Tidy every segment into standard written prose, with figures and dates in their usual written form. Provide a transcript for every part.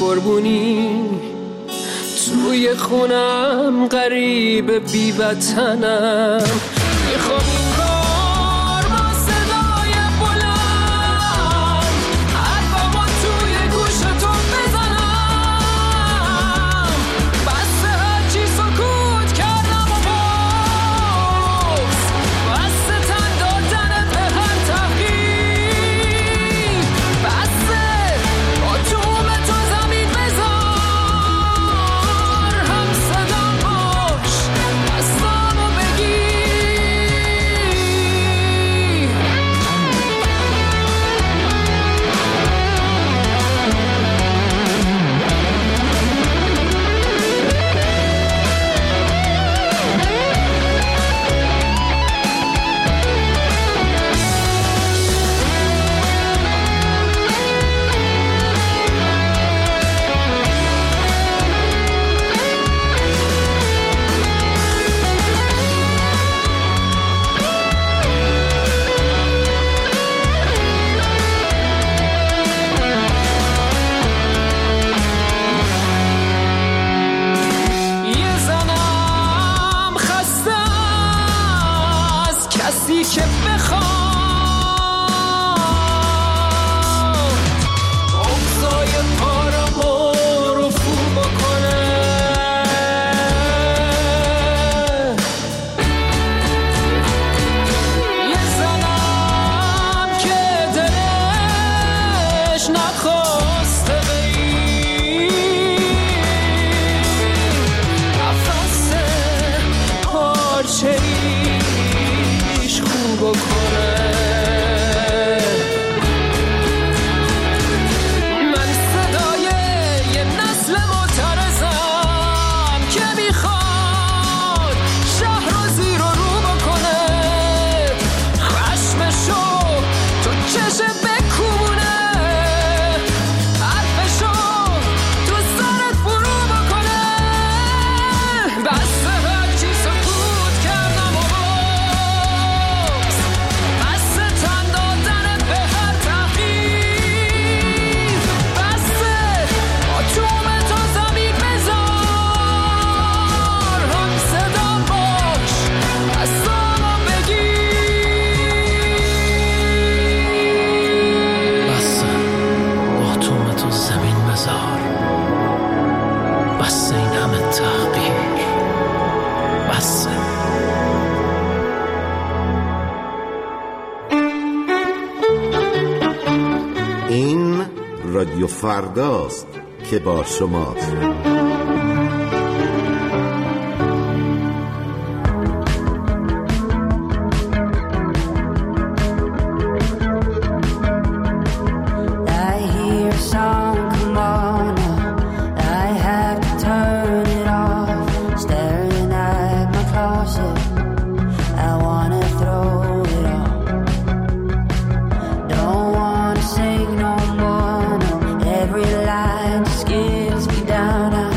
قربونی توی خونم غریب بی وطنم میخوام این بار با صدای بلند حرفمو توی گوشتون بزنم بسه هرچی سکوت کردم و باز بسه تن دادنت به هر تحقیق بسه با توم تو زمین بذار هم صدام باش دستامو یه زنم خسته از کسی که بخواد اوضاع پارمو رفو بکنه یه زنم که دلش نخواسته نفسه پارچه ایش خوب کنه من صدای یه نسل معترضم که میخواد شهر رو زیر و رو بکنه خشمشو تو چشم بکونه حرفشو تو سرت فرو بکنه بسه هرچی سکوت کردم و باز بسه تن دادنت به هر تحقیق بسه با توم تو زمین بذار هم صدام باش دستامو بگیر بسه با توم تو زمین بذار بسه این همه تحقیر بسه این رادیو فرداست که با شماست. I hear a song, come on now. I have to turn it off. Staring at my closet, I wanna throw it off. Don't wanna sing no more, no. Every line just gives me down. I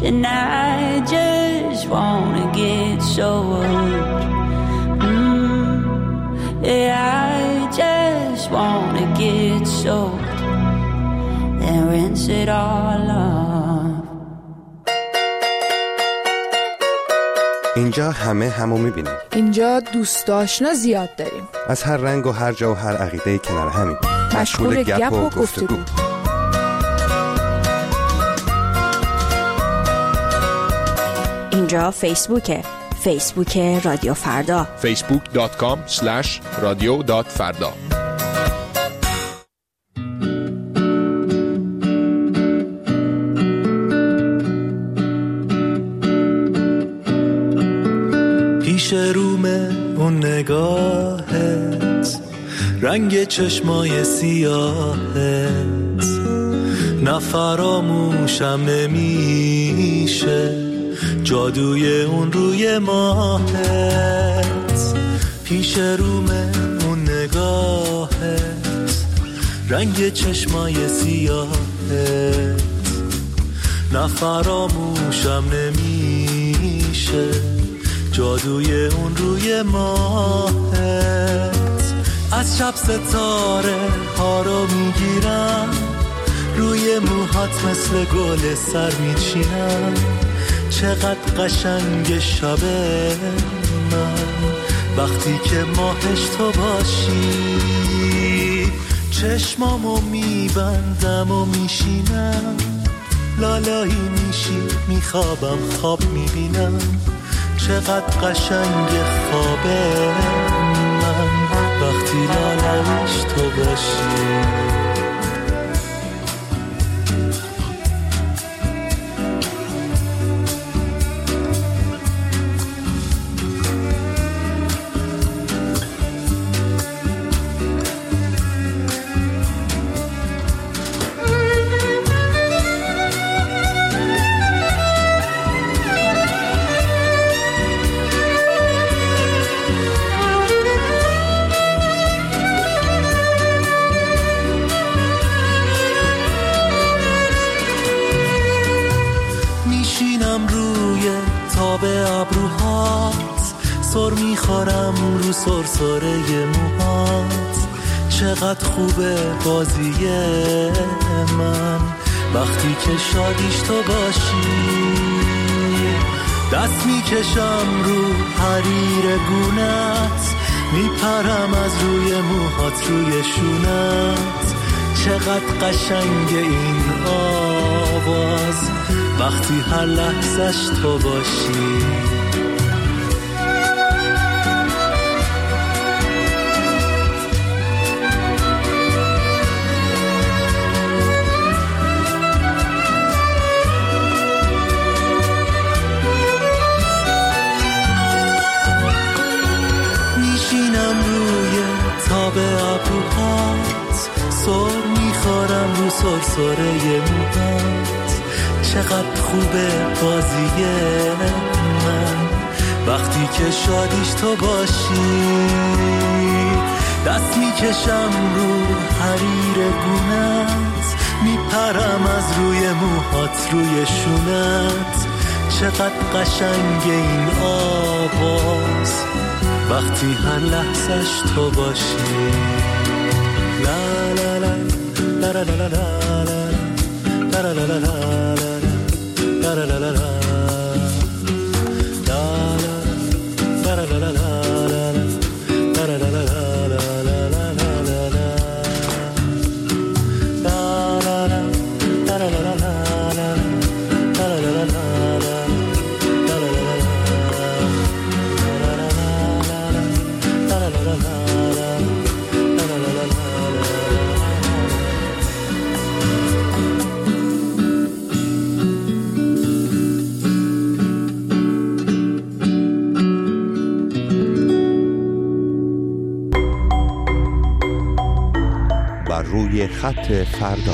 and I just wanna get soaked. Yeah, I just wanna get soaked and rinse it all off. اینجا همه همو میبینیم. اینجا دوست آشنا زیاد داریم. از هر رنگ و هر جا و هر عقیده کنار همین. مشغول گپ و گفتگو. اینجا فیسبوکه. فیسبوک رادیو فردا. facebook.com/radio.farda. پیش رومه اون نگاهت، رنگ چشمای سیاهت، نفراموشم نمیشه جادوی اون روی ماهت. پیش رومه اون نگاهت، رنگ چشمای سیاهت، نفراموشم نمیشه جادوی اون روی ماهت. از شب ستاره ها رو میگیرم، روی موهات مثل گل سر میچینم. چقدر قشنگ شبه من وقتی که ماهش تو باشی. چشمامو میبندم و میشینم، لالایی میشی میخوابم خواب میبینم. چقدر قشنگ خوابه من وقتی لالایش تو باشی. سر میخورم رو سرسره موهات. چقدر خوبه بازی من وقتی که شادیش تو باشی. دست میکشم رو حریر گونت، میپرم از روی موهات روی شونت. چقدر قشنگ این آواز وقتی هر لحظش تو باشی. سر میخورم رو سرسره موهات. چقدر خوبه بازی من وقتی که شادیش تو باشی. دست میکشم رو حریر گونت، میپرم از روی موهات روی شونت. چقدر قشنگ این آواز وقتی هر لحظش تو باشی. لا لا لا لا لا لا لا لا لا لا لا لا لا لا لا روی خط فردا.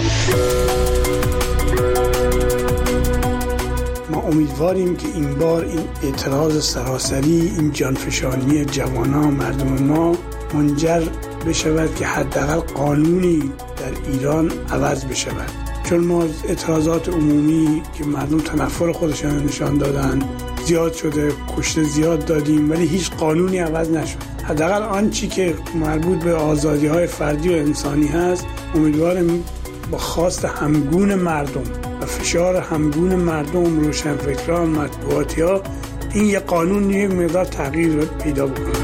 ما امیدواریم که این بار این اعتراض سراسری، این جانفشانی جوانان مردم ما منجر بشود که حداقل قانونی در ایران عوض بشود. چون ما اعتراضات عمومی که مردم تنفر خودشان نشان دادن زیاد شده، کشته زیاد دادیم، ولی هیچ قانونی عوض نشد. حداقل آنچه که مربوط به آزادی‌های فردی و انسانی هست، امیدوارم با خواست همگون مردم و فشار همگون مردم، روشنفکران، مطبوعاتی‌ها، این یه قانون یک مقدار تغییر پیدا بکنه.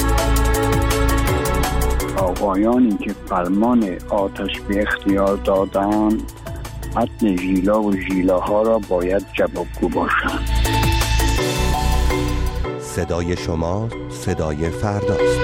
آقایانی که فرمان آتش به اختیار دادن، متن ژیلا و ژیلاها را باید جوابگو باشند. صدای شما صدای فرداست.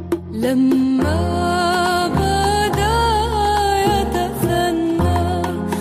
لما بدا يتثنى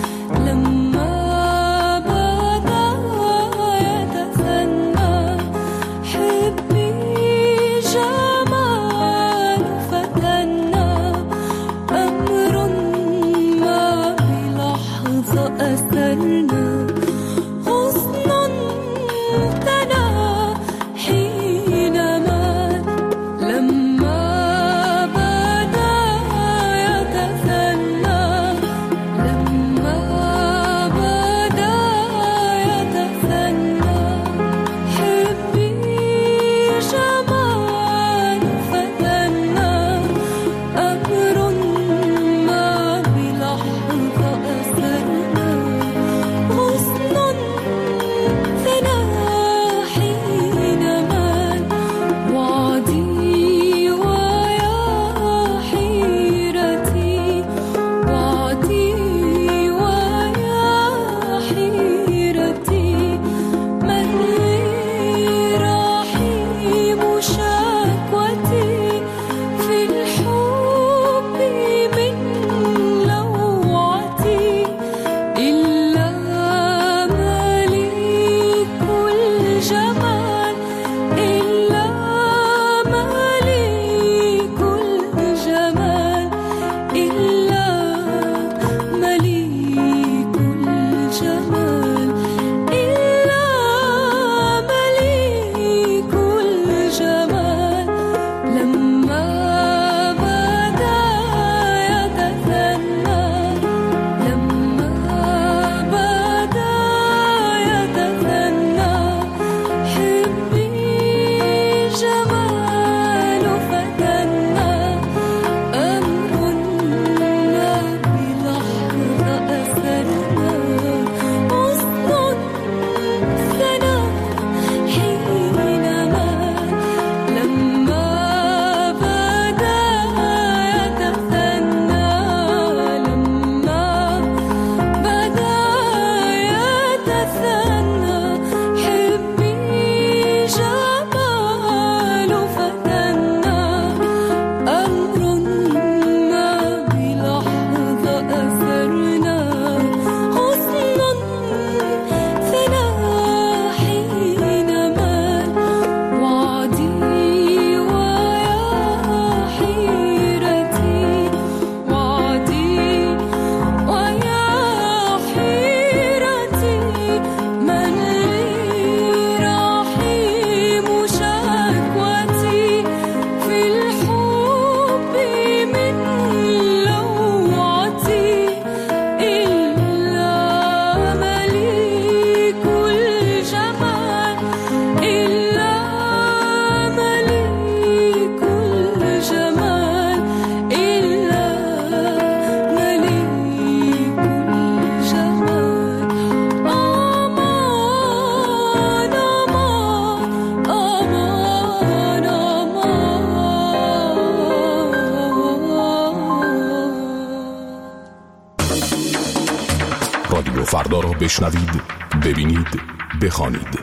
رادیو فردا را بشنوید، ببینید، بخوانید.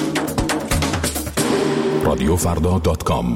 radiofrda.com.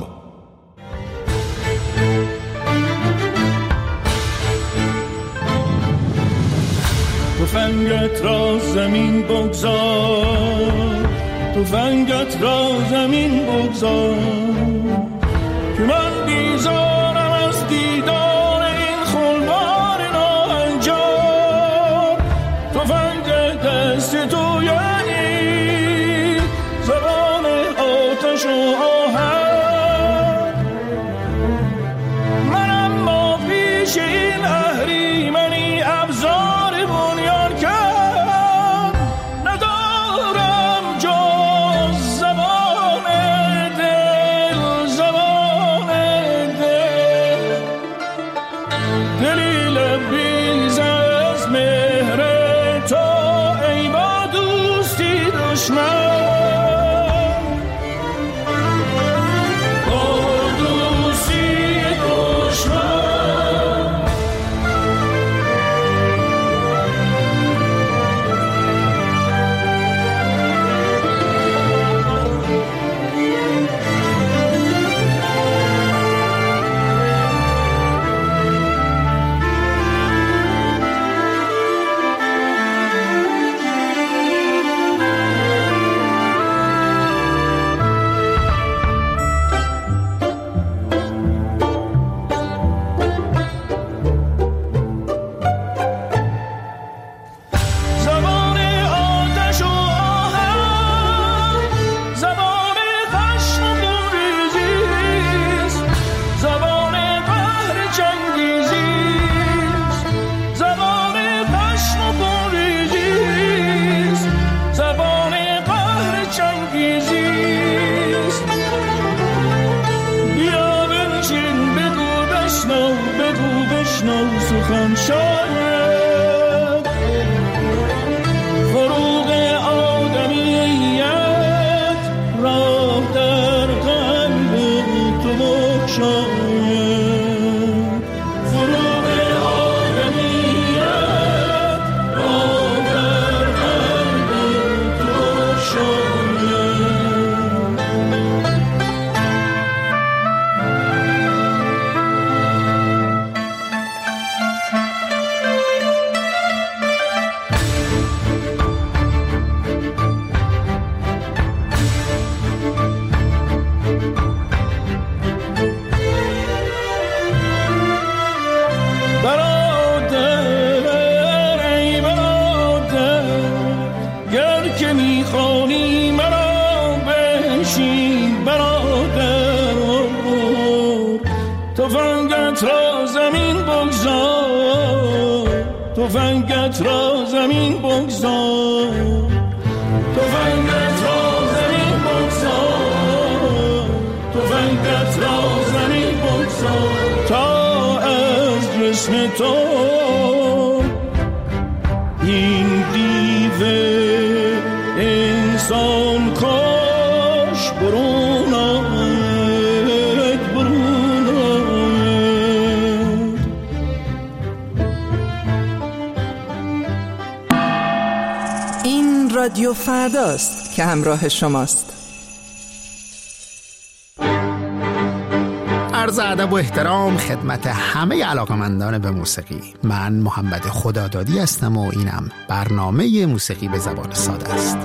تفنگت را زمین بگذار، تفنگت را زمین بگذار، که من بیزارم از دیدار این خلوار ناهنجار. تفنگ دست تو یعنی زبان آتش و آهن، من اما پیش این اهریمنی ابزار بنیان کن ندارم جز زبان دل، زبان دل، دلی لبریز از مهر تو ای با دوستی دشمن. تفنگت را زمین بگذار، تفنگت را زمین بگذار، تفنگت را زمین بگذار، تا از جسم تو این دیو انسان کاش برون آید، برون آید. این رادیو فرداست که همراه شماست. عرض ادب و احترام خدمت همه علاقه‌مندان به موسیقی. من محمد خدادادی هستم و اینم برنامه موسیقی به زبان ساده است.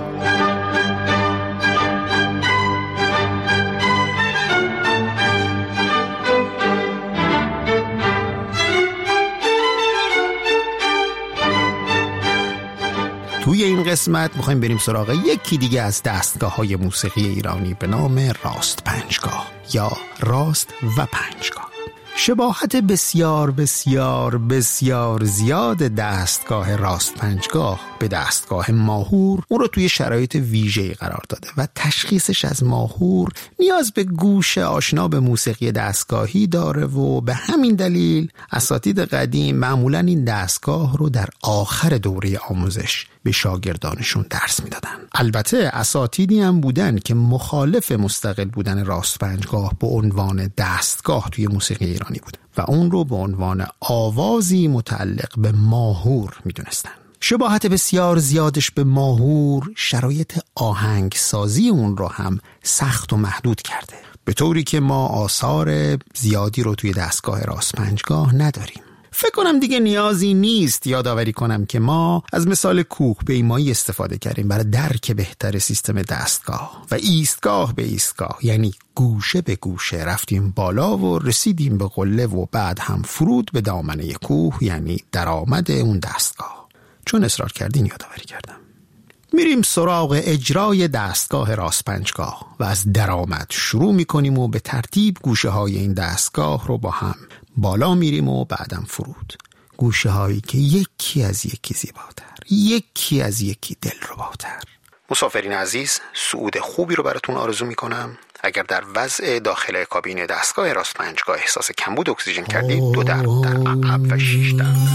توی این قسمت میخوایم بریم سراغ یکی دیگه از دستگاه‌های موسیقی ایرانی به نام راست پنجگاه یا راست و پنجگاه. شباهت بسیار بسیار بسیار زیاد دستگاه راست پنجگاه به دستگاه ماهور اون رو توی شرایط ویژه‌ای قرار داده و تشخیصش از ماهور نیاز به گوش آشنا به موسیقی دستگاهی داره و به همین دلیل اساتید قدیم معمولاً این دستگاه رو در آخر دوره آموزش به شاگردانشون درس میدادن. البته اساتیدی هم بودن که مخالف مستقل بودن راست پنجگاه به عنوان دستگاه توی موسیقی ایرانی بود و اون رو به عنوان آوازی متعلق به ماهور میدونستن. شباهت بسیار زیادش به ماهور شرایط آهنگسازی اون رو هم سخت و محدود کرده، به طوری که ما آثار زیادی رو توی دستگاه راست پنجگاه نداریم. فکر کنم دیگه نیازی نیست یادآوری کنم که ما از مثال کوه پیمایی استفاده کردیم برای درک بهتر سیستم دستگاه و ایستگاه به ایستگاه، یعنی گوشه به گوشه رفتیم بالا و رسیدیم به قله و بعد هم فرود به دامنه کوه، یعنی درآمد اون دستگاه. چون اصرار کردین یادآوری کردم. میریم سراغ اجرای دستگاه راست پنجگاه و از درآمد شروع میکنیم و به ترتیب گوشه های این دستگاه رو با هم بالا میریم و بعدم فرود. گوشه هایی که یکی از یکی زیباتر، یکی از یکی دلرباتر. مسافرین عزیز، صعود خوبی رو براتون آرزو میکنم. اگر در وضع داخل کابین دستگاه راست پنجگاه احساس کمبود اکسیژن کردید، 2 در عقب و 6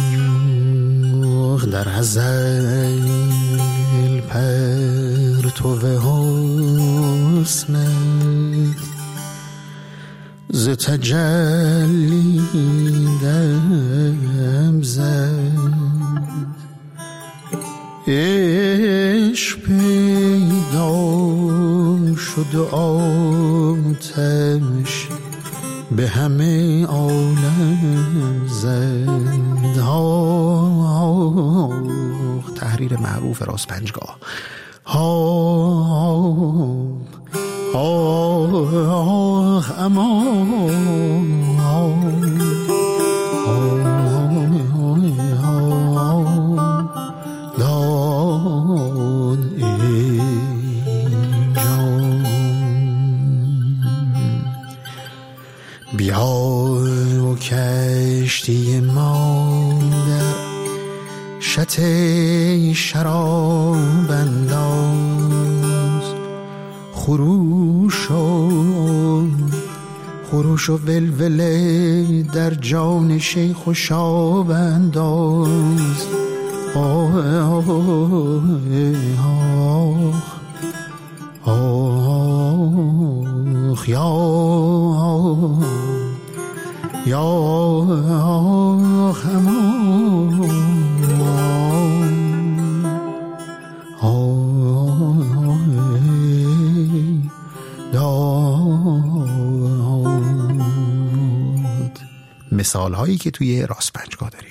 در ازل پرتو حسنت ز تجلی دم زد، عشق پیدا شد آتش به همه عالم زد. تحریر معروف راست پنجگاه. بیا و کشتی ما در شط شراب انداز، خروش و ولوله در جان شیخ و شاب انداز. مثال هایی که توی راست پنجگاه داریم.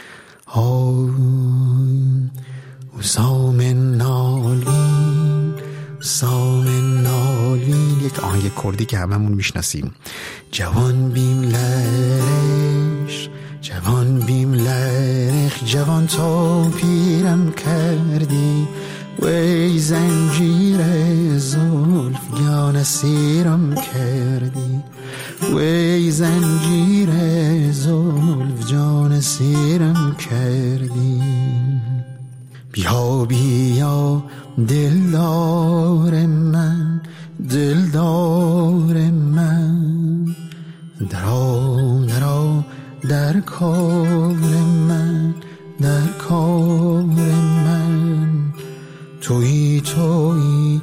سامن نالین، یک آهنگ کردی که هممون میشناسیم. جوان بیم لرش، جوان بیم لرخ، جوان تا پیرم کردی، وی زنجیر زلف گان اسیرم کردی، وی زنجیر زلف جان اسیرم کردی. بیا بیا دلدار من، دلدار من، درآ درآ در کار من، در کار من، تویی تویی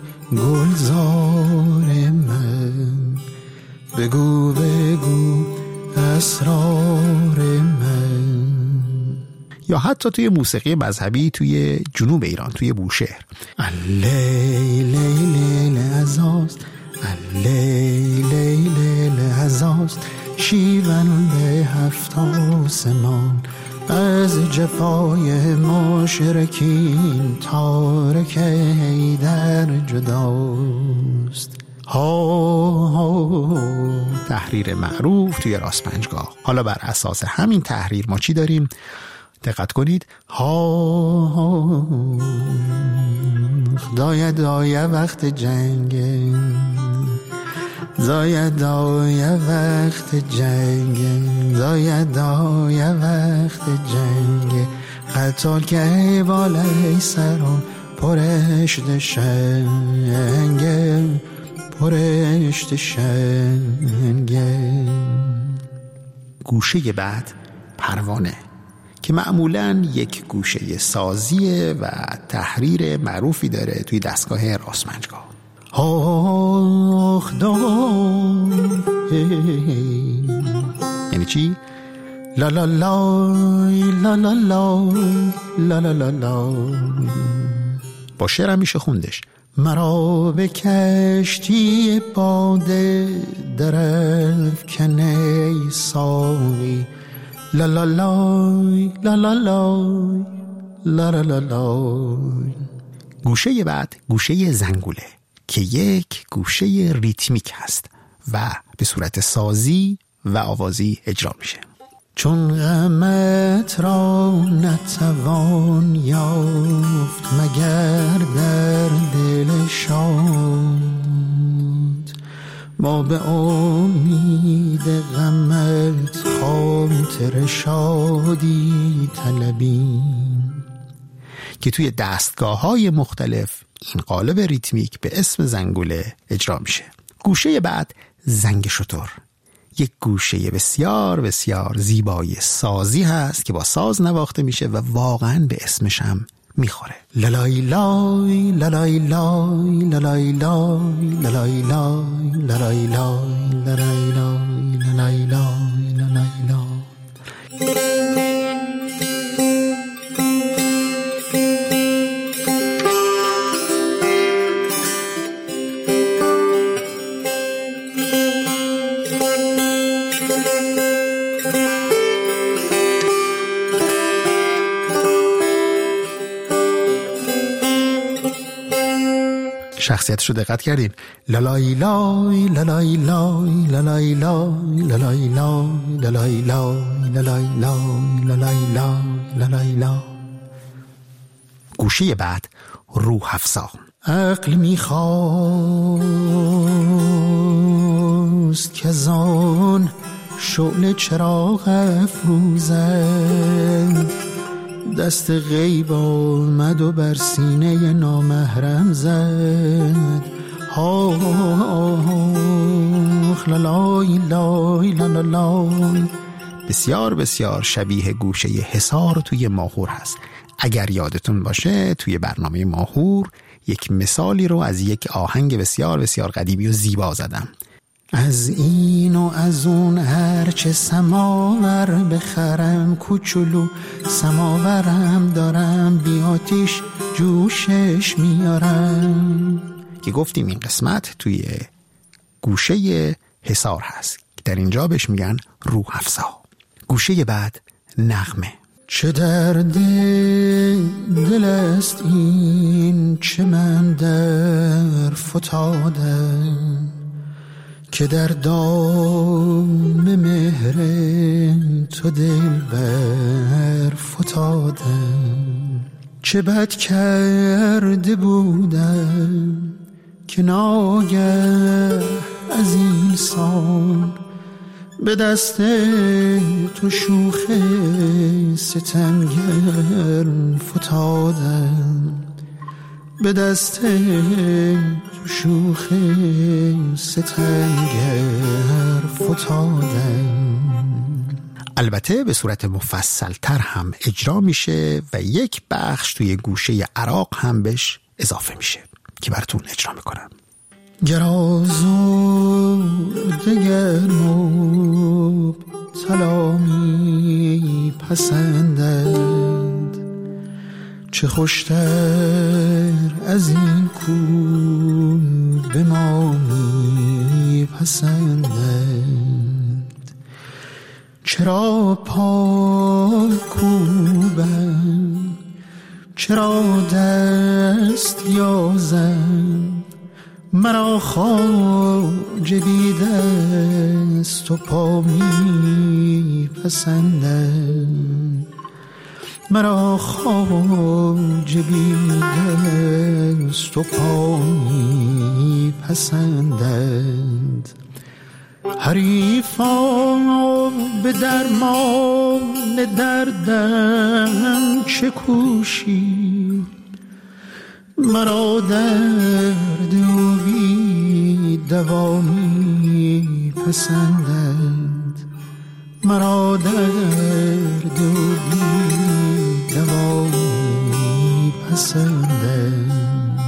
گلزار من، بگو بگو اسرار من. یا حتی توی موسیقی مذهبی توی جنوب ایران، توی بوشهر، اللیل لیل عزاست، اللیل لیل عزاست، شیون به 7 آسمان، از جفای مشرکین تارک حیدر جداست. تحریر معروف توی راست پنجگاه. حالا بر اساس همین تحریر ما چی داریم؟ دقت کنید. دایه دایه وقت جنگ، دایه دایه وقت جنگ، دایه دایه وقت جنگ، قتال که بالای سران پرشت شنگ، پرشت شنگ. گوشه بعد پروانه که معمولاً یک گوشه سازیه و تحریر معروفی داره توی دستگاه راست پنجگاه. آخ دای یعنی چی؟ لا لا لای لا لا لا لا لا لا لا. با شعرم میشه خوندش. مرا به کشتی باده درافکن ای ساقی، لا لا لا لا لا لا لا لا لا. گوشه بعد گوشه زنگوله که یک گوشه ریتمیک هست و به صورت سازی و آوازی اجرا میشه. چون غمت را نتوان یافت مگر در دل شاد، ما به امید غمت خاطر شادی طلبیم. که توی دستگاه‌های مختلف این قالب ریتمیک به اسم زنگوله اجرا میشه. گوشه بعد زنگ شتر، یک گوشه بسیار بسیار زیبای سازی هست که با ساز نواخته میشه و واقعا به اسمش هم میخوره. لالای لای لالای لای لالای لای لالای لای لالای لای لالای لای لالای لای لالای لای. شخصیتشو دقت کردین؟ لالای لای لالای لای لالای لای لالای لای لالای لای لالای لای لالای لای لالای لای. گوشه بعد روح افزا. عقل میخواست که زان شعله چراغ افروزد، دست غیب آمد و بر سینه نامحرم زد. آخ لالای لای لالای. بسیار بسیار شبیه گوشه حصار توی ماهور هست. اگر یادتون باشه توی برنامه ماهور یک مثالی رو از یک آهنگ بسیار بسیار قدیمی و زیبا زدم. از این و از اون هرچه سماور بخرم، کوچولو سماورم دارم بی آتیش جوشش میارم. که گفتیم این قسمت توی گوشه حصار هست که در اینجا بهش میگن روح افزا. گوشه بعد نغمه. چه درد دل است این چه من در فتادم، که در دام مهر تو دلبر فتادم. چه بد کرده بودم که ناگه از این سان به دست تو شوخ ستمگر فتادم. به دست تو شوخ ستمگر فتادم. البته به صورت مفصل تر هم اجرا میشه و یک بخش توی گوشه عراق هم بهش اضافه میشه که براتون اجرا میکنم. گرازو دگر مبتلا می پسندد، چه خوشتر از این کو به ما می پسندد. چرا پای کوبم، چرا دست یازم، مرا خواجه بی دست و پا می پسندد. مرا خواجه بی دست و پا می پسندد. حریفا به درمان دردم چه کوشی، مرا درد و بی دوا می پسندد. مرا درد و بی دوا می پسندد.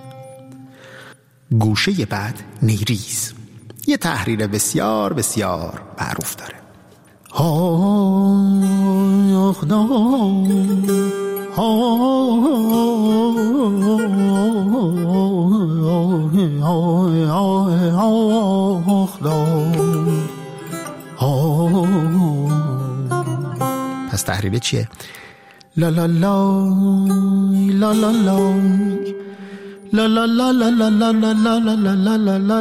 گوشه بعد نیریز یه تحریر بسیار بسیار معروف داره. های پس تحریره چیه؟ لا لا لا لا لا لا لا لا لا لا لا لا لا لا لا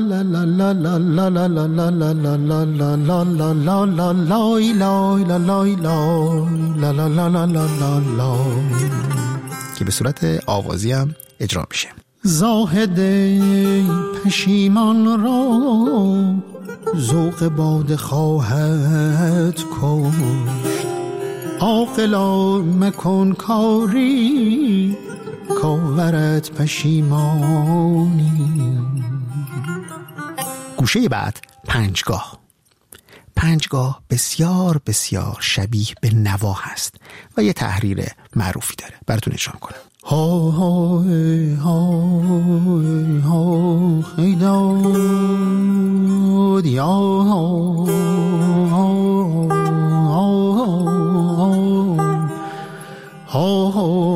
لا لا که به صورت آوازی هم اجرا میشه. زاهد پشیمان را ذوق باده خواهد کشت، عاقلا مکن کاری کاورت پشیمانی. گوشه بعد پنجگاه بسیار بسیار شبیه به نوا هست و یه تحریر معروفی داره، براتون اجرا کنم. ها ها ها ها خیداد یا ها ها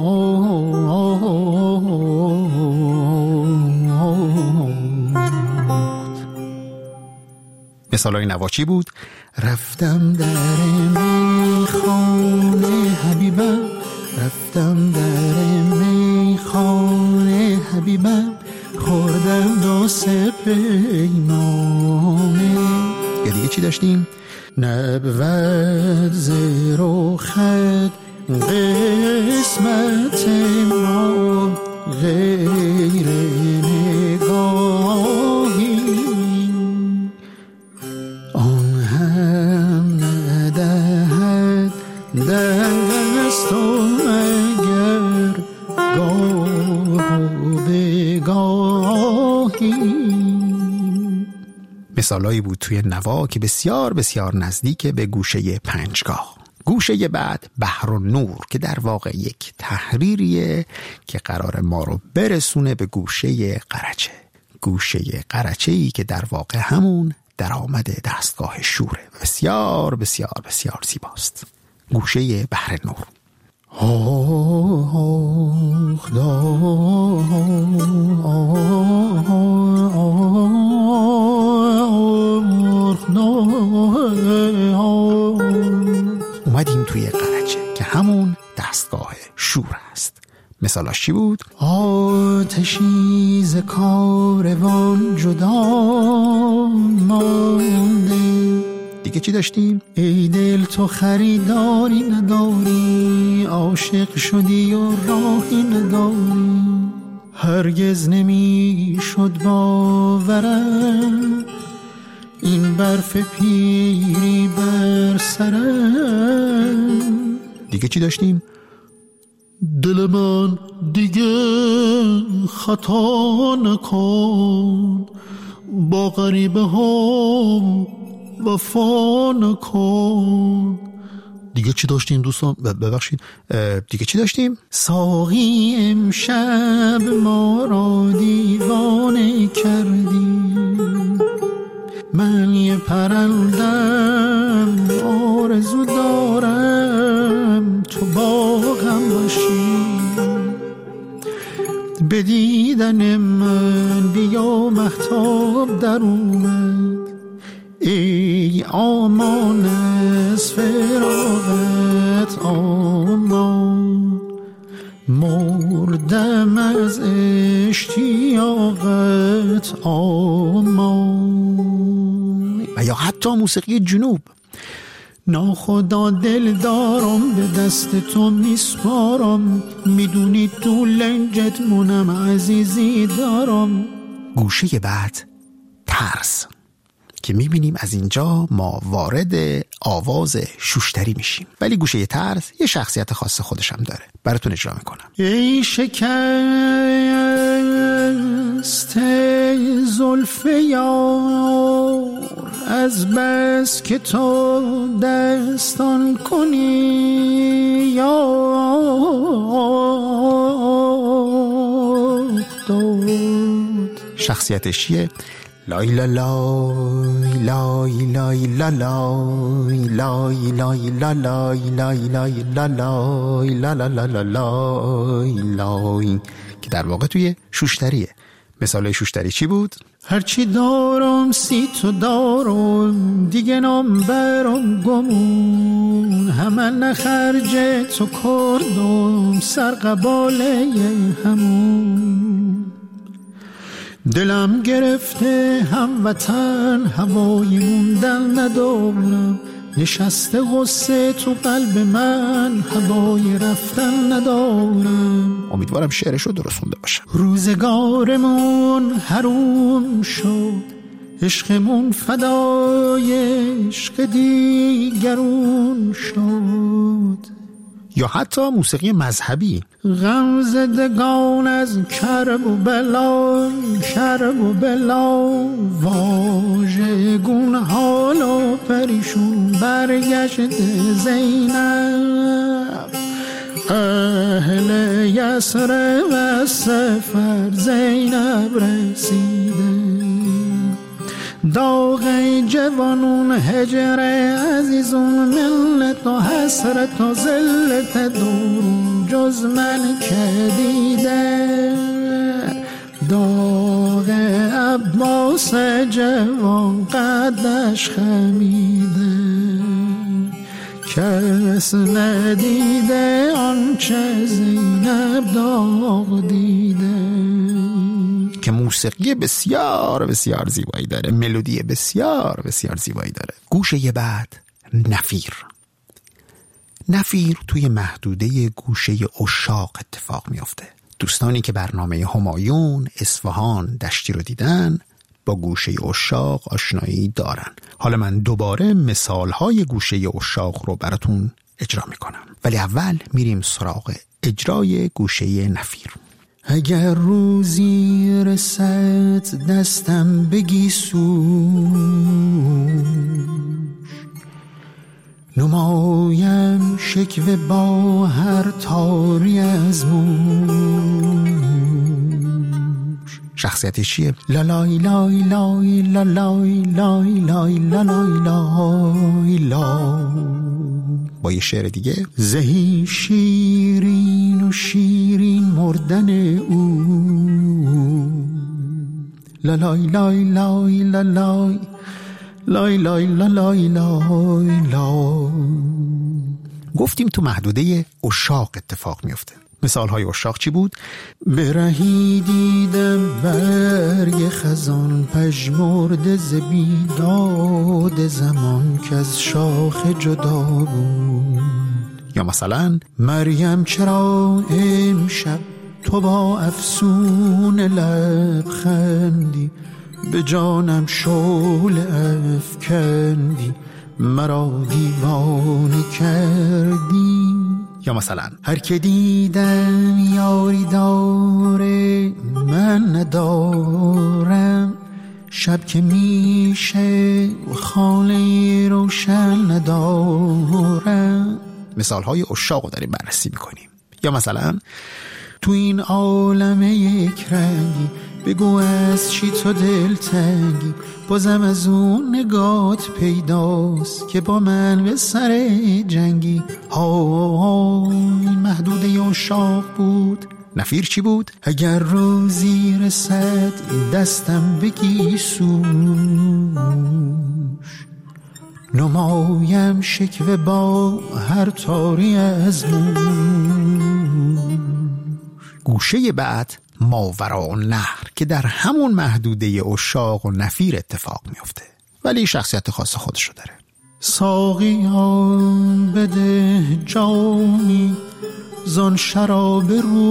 مثالای نواچی بود. رفتم در میخانه حبیبم، رفتم در میخانه حبیبم، خوردم دو سه پیمانه. یا دیگه چی داشتیم؟ نبود زیر خد قسمت ما غیر نگاهی، آن هم ندهد دست اگر گاه به گاهی. مثالایی بود توی نوا که بسیار بسیار نزدیک به گوشه پنجگاه. گوشه بعد بحر و نور که در واقع یک تحریریه که قرار ما رو برسونه به گوشه قرچه. گوشه قرچه‌ای که در واقع همون درآمد دستگاه شوره و بسیار بسیار بسیار زیباست. گوشه بحر نور. اومدیم توی قرچه که همون دستگاه شور است. مثالاش چی بود؟ آتشی ز کاروان جدا مانده. دیگه چی داشتیم؟ ای دل تو خریداری نداری، عاشق شدی و راهی نداری، هرگز نمی شد باورم این برف پیری بر سرم. دیگه چی داشتیم؟ دل من دیگه خطا نکن، با غریبه ها وفا نکن. دیگه چی داشتیم دوستان؟ ببخشید دیگه چی داشتیم؟ ساقی امشب ما را دیوانه کردی، من یه پرندم آرزو دارم تو باغم باشی، به دیدن من بیا مهتاب در اومد، ای آمان از فراغت آمان، مردم از اشتیاقت آمان. و یا حتی موسیقی جنوب. ناخدا دل دارم به دست تو میسپارم، میدونی تو لنجت منم عزیزی دارم. گوشه بعد ترس که میبینیم از اینجا ما وارد آواز شوشتری میشیم، ولی گوشه ترس یه شخصیت خاص خودش هم داره، براتون اجرا میکنم. ای شکست زلف یار از بس که تو دستان کنی یاد. شخصیتش چیه؟ لای لا لای لای لای لا لای لای لای لا لای لای لای لا لای لا لا لا لا لای لای که در واقع توی شوشتریه. مثال شوشتری چی بود؟ هرچی دارم سی تو دارم، دیگه نام برم گمون، همه نخرج تو کردم، سر قباله همون. دلم گرفته هموطن، هوای موندن ندارم، نشسته غصه تو قلب من، هوای رفتن ندارم. امیدوارم شعرشو درست خونده باشم. روزگارمون حروم شد، عشقمون فدای عشق دیگرون شد. یا حتی موسیقی مذهبی، غم زدگان از کرب و بلا، کرب و بلا، واژگون حال و پریشون برگشت زینب، اهل یسر و سفر زینب رسیده، داغ جوانون هجر عزیزون، ملت و حسرت و ذلت دورون، جز من که دیده، داغ عباس جوان قدش خمیده، کس ندیده آنچه زینب داغ دیده. که موسیقی بسیار بسیار زیبایی داره، ملودی بسیار بسیار زیبایی داره. گوشه بعد نفیر. نفیر توی محدوده گوشه عشاق اتفاق میفته. دوستانی که برنامه همایون، اصفهان، دشتی رو دیدن با گوشه عشاق آشنایی دارن. حالا من دوباره مثالهای گوشه عشاق رو براتون اجرا میکنم، ولی اول میریم سراغ اجرای گوشه نفیر. اگر روزی رسد دستم بگی سوش، نمایم شکوه با هر تاری از موش. شخصیتش چیه؟ لالای لای لای لالای لای لای لالای لای لای. با یه شعر دیگه، زهی شیرین و شیرین مردن او، لالای لای لای لالای لای لای لای لای لای. گفتیم تو محدوده عشاق اتفاق میفته. مثالهای عشاق چی بود؟ برهی دیدم برگ خزان، پژمرده ز بیداد زمان، که از شاخ جدا بود. یا مثلا مریم چرا امشب تو با افسون لبخندی، به جانم شعله افکندی، مرا دیوانه کردی. یا مثلا هر که دیدم یاری داره من ندارم، شب که میشه خانه روشن ندارم. مثالهای عشاق رو داریم بررسی میکنیم. یا مثلا تو این عالم یک رنگی، بگو از چی تو دل تنگی، بازم از اون نگات پیداست که با من به سر جنگی. این محدوده عشاق بود. نفیر چی بود؟ اگر روزی رسد دستم بگی سوش، نمایم شکوه با هر تاری از موش. گوشه بعد ماوراء النهر که در همون محدوده عشاق و نفیر اتفاق میفته، ولی شخصیت خاص خودشو داره. ساقیان بده جامی زان شراب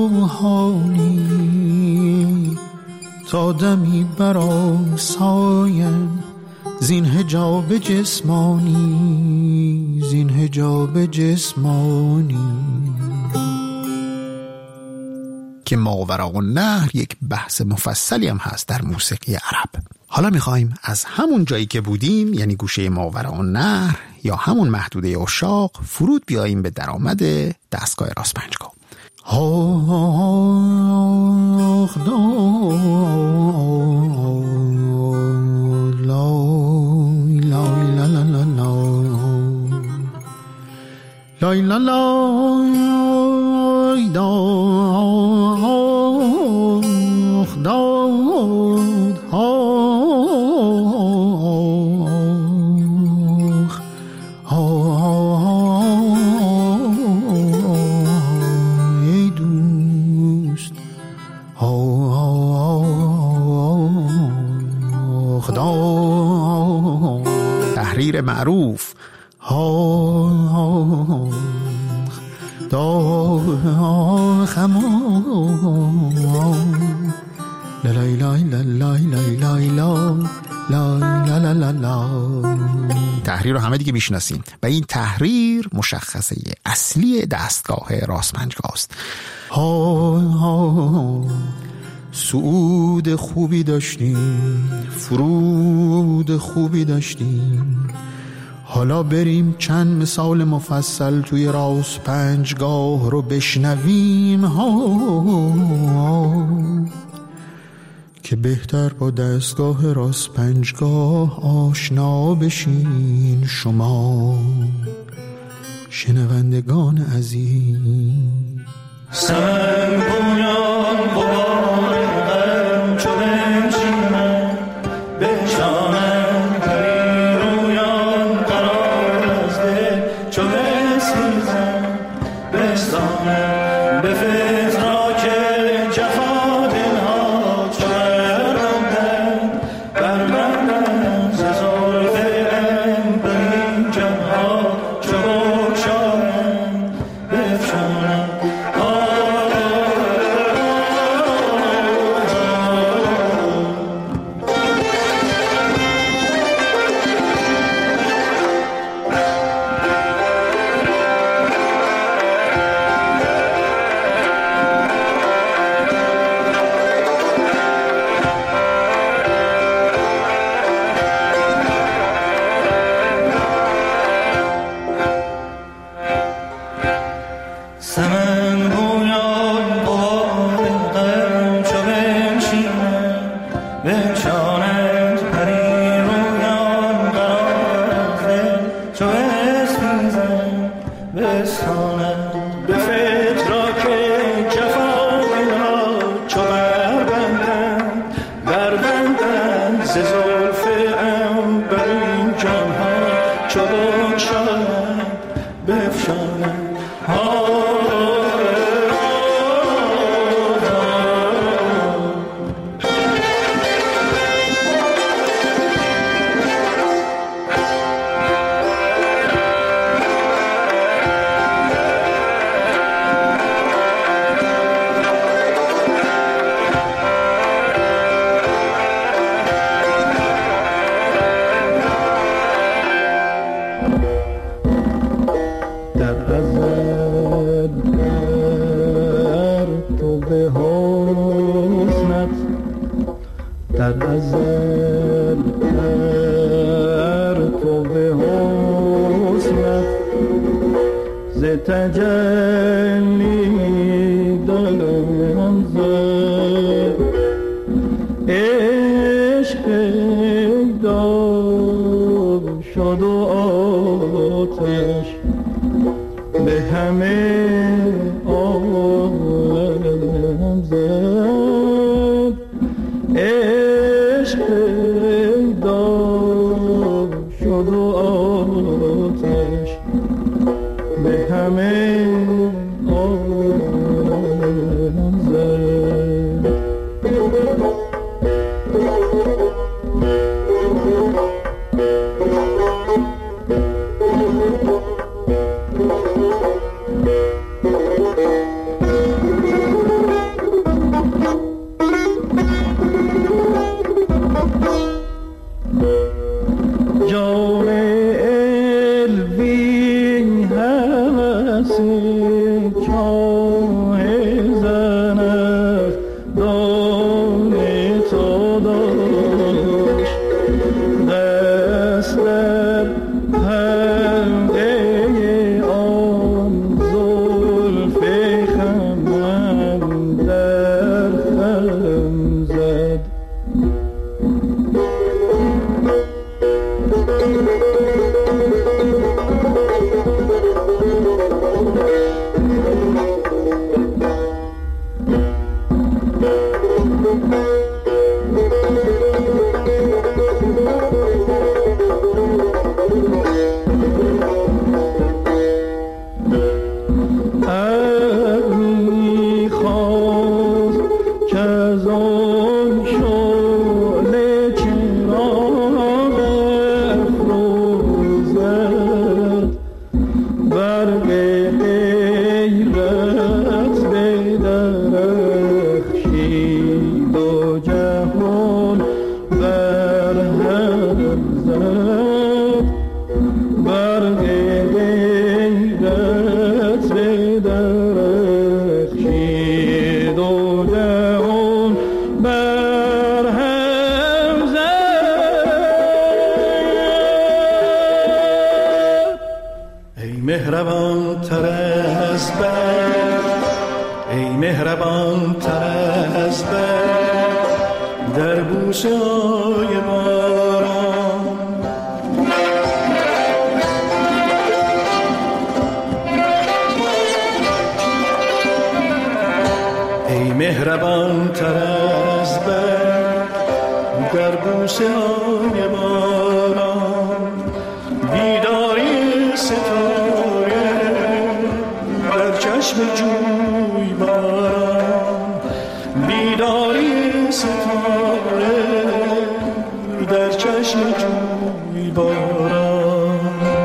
روحانی، تا دمی برام سایم زین حجاب جسمانی، زین حجاب جسمانی. که ماوراء النهر یک بحث مفصلی هم هست در موسیقی عرب. حالا میخوایم از همون جایی که بودیم، یعنی گوشه ماوراء النهر یا همون محدوده عشاق، فرود بیاییم به درآمد دستگاه راست پنجگاه. آخ لای لا لای داخ داد ای دوست تحریر معروف تحریر رو همه دیگه میشناسیم و این تحریر مشخصه اصلی دستگاه راست پنجگاه است. صعود خوبی داشتیم، فرود خوبی داشتیم، حالا بریم چند مثال مفصل توی راست پنجگاه رو بشنویم که بهتر با دستگاه راست پنجگاه آشنا بشین شما شنوندگان عزیز. سر بویان بارم چو بنشینم بشانم پری رویان قرار از دل چو بسیزم بستانم به فتراک جفا دلها چو بربندم بربندم ز زلف عنبرین جمها چو بگشایم بفشانم غیرت بدرخشید و جهان بر هم زد برگ غیرت بدرخشید و جهان بر هم زد ای مهربان تر از برق ای مهربان تر از برق در بوسه های باران ای مهربان تر از برق در بوسه های باران بیداری ستاره در چشم جوی باران بیداری ستاره در چشم جوی باران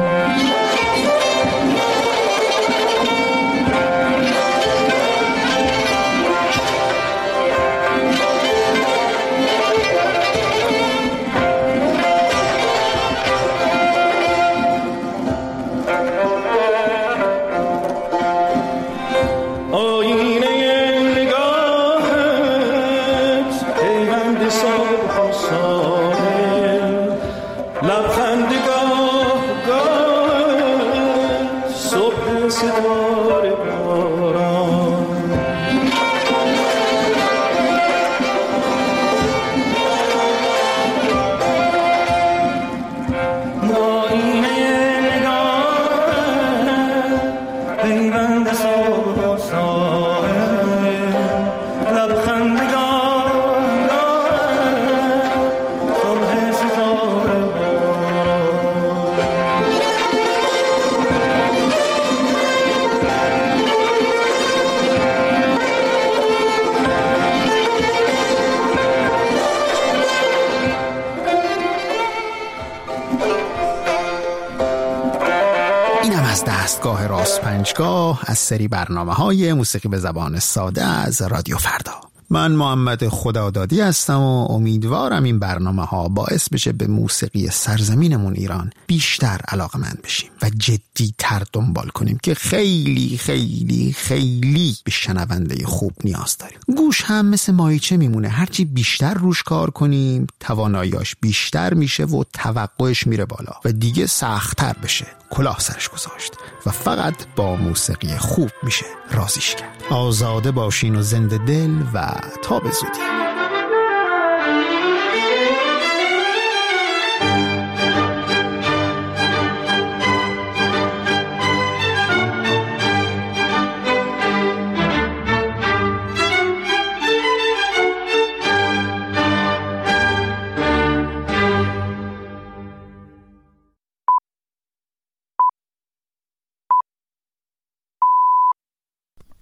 دستگاه راست پنجگاه از سری برنامه‌های موسیقی به زبان ساده از رادیو فردا. من محمد خدادادی هستم و امیدوارم این برنامه‌ها باعث بشه به موسیقی سرزمینمون ایران بیشتر علاقه‌مند بشیم و جدی‌تر دنبال کنیم که خیلی خیلی خیلی به شنونده خوب نیاز داریم. گوش هم مثل مایچه میمونه، هرچی بیشتر روش کار کنیم تواناییاش بیشتر میشه و توقعش میره بالا و دیگه سخت‌تر بشه کلاه سرش گذاشت و فقط با موسیقی خوب میشه رازیش کرد. آزاده باشین و زنده دل و تا به زودی.